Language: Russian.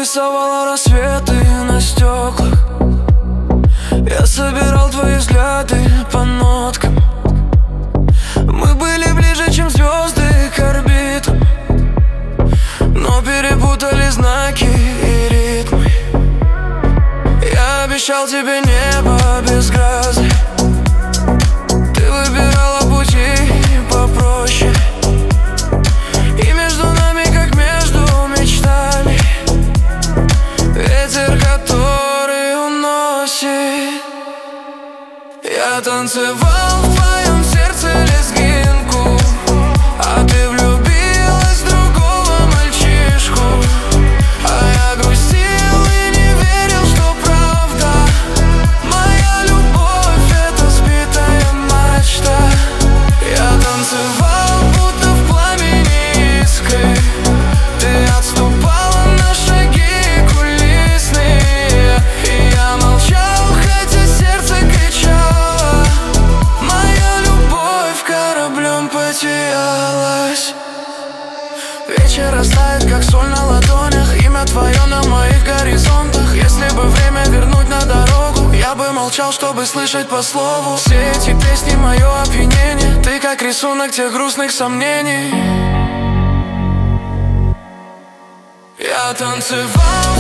рисовала рассветы на стеклах. Я собирал твои взгляды по ноткам. Мы были ближе, чем звезды к орбитам, но перепутали знаки и ритмы. Я обещал тебе небо без грозы. Ты выбирала пути попроще, и между нами, как между мечтами, ветер, который уносит. Я танцевал в твоем сердце лезгинку, а ты влюбилась в другого мальчишку. А я грустил и не верил, что правда. Моя любовь — это сбитая мачта. Я танцевал, будто в пламени искры. Ты отступала на шаги кулисные, и я молчал, хотя сердце кричало. Моя любовь кораблем потерялась. Вечер растает, как соль на ладонях. Имя твое на моих горизонтах. Если бы время вернуть на дорогу, я бы молчал, чтобы слышать по слову. Все эти песни — мое опьянение. Ты как рисунок тех грустных сомнений. Я танцевал